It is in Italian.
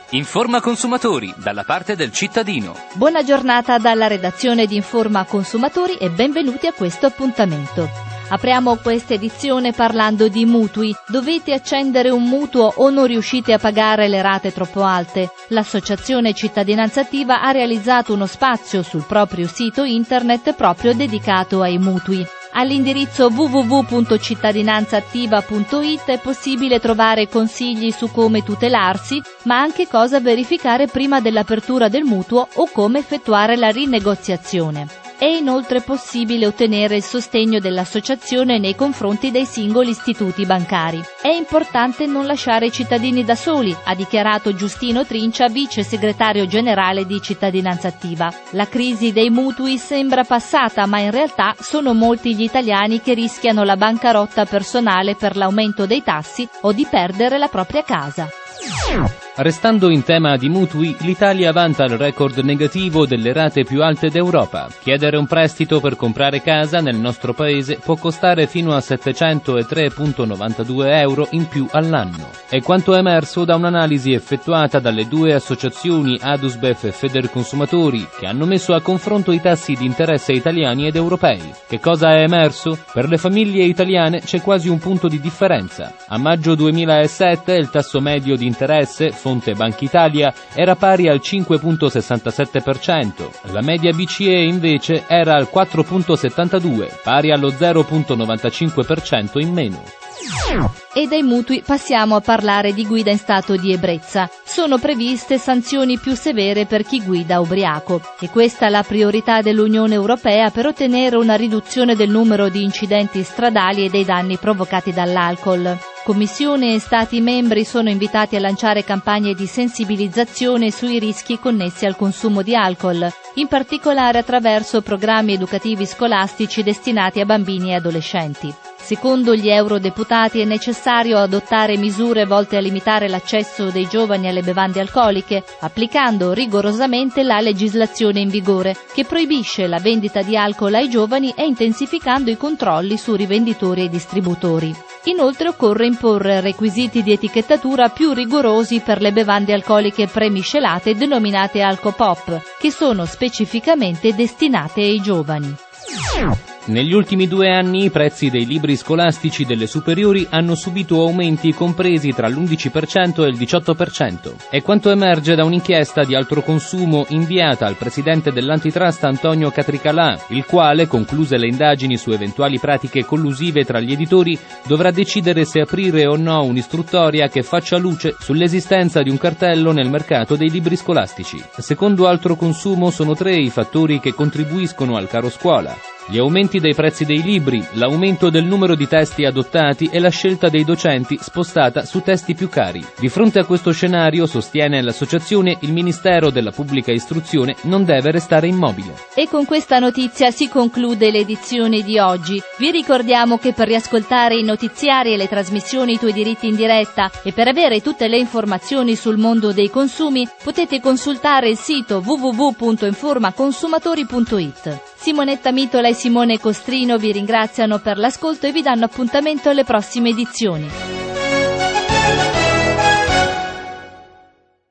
Informa Consumatori, dalla parte del cittadino. Buona giornata dalla redazione di Informa Consumatori e benvenuti a questo appuntamento. Apriamo questa edizione parlando di mutui. Dovete accendere un mutuo o non riuscite a pagare le rate troppo alte? L'Associazione Cittadinanza Attiva ha realizzato uno spazio sul proprio sito internet proprio dedicato ai mutui. All'indirizzo www.cittadinanzaattiva.it è possibile trovare consigli su come tutelarsi, ma anche cosa verificare prima dell'apertura del mutuo o come effettuare la rinegoziazione. È inoltre possibile ottenere il sostegno dell'associazione nei confronti dei singoli istituti bancari. È importante non lasciare i cittadini da soli, ha dichiarato Giustino Trincia, vice segretario generale di Cittadinanza Attiva. La crisi dei mutui sembra passata, ma in realtà sono molti gli italiani che rischiano la bancarotta personale per l'aumento dei tassi o di perdere la propria casa. Restando in tema di mutui, l'Italia vanta il record negativo delle rate più alte d'Europa. Chiedere un prestito per comprare casa nel nostro paese può costare fino a 703,92 euro in più all'anno. È quanto emerso da un'analisi effettuata dalle due associazioni Adusbef e Federconsumatori, che hanno messo a confronto i tassi di interesse italiani ed europei. Che cosa è emerso? Per le famiglie italiane c'è quasi un punto di differenza. A maggio 2007 il tasso medio di interesse, fonte Banca Italia, era pari al 5,67%, la media BCE invece era al 4,72%, pari allo 0,95% in meno. E dai mutui passiamo a parlare di guida in stato di ebbrezza. Sono previste sanzioni più severe per chi guida ubriaco e questa è la priorità dell'Unione Europea per ottenere una riduzione del numero di incidenti stradali e dei danni provocati dall'alcol. Commissione e Stati membri sono invitati a lanciare campagne di sensibilizzazione sui rischi connessi al consumo di alcol, in particolare attraverso programmi educativi scolastici destinati a bambini e adolescenti. Secondo gli eurodeputati è necessario adottare misure volte a limitare l'accesso dei giovani alle bevande alcoliche, applicando rigorosamente la legislazione in vigore, che proibisce la vendita di alcol ai giovani e intensificando i controlli su rivenditori e distributori. Inoltre occorre imporre requisiti di etichettatura più rigorosi per le bevande alcoliche premiscelate denominate alcopop, che sono specificamente destinate ai giovani. Negli ultimi 2 anni i prezzi dei libri scolastici delle superiori hanno subito aumenti compresi tra l'11% e il 18%. È quanto emerge da un'inchiesta di altro consumo inviata al presidente dell'Antitrust Antonio Catricalà, il quale, concluse le indagini su eventuali pratiche collusive tra gli editori, dovrà decidere se aprire o no un'istruttoria che faccia luce sull'esistenza di un cartello nel mercato dei libri scolastici. Secondo altro consumo sono 3 i fattori che contribuiscono al caro scuola: gli aumenti dei prezzi dei libri, l'aumento del numero di testi adottati e la scelta dei docenti spostata su testi più cari. Di fronte a questo scenario, sostiene l'associazione, il Ministero della Pubblica Istruzione non deve restare immobile. E con questa notizia si conclude l'edizione di oggi. Vi ricordiamo che per riascoltare i notiziari e le trasmissioni I tuoi diritti in diretta e per avere tutte le informazioni sul mondo dei consumi potete consultare il sito www.informaconsumatori.it. Simonetta Mitola e Simone Costrino vi ringraziano per l'ascolto e vi danno appuntamento alle prossime edizioni.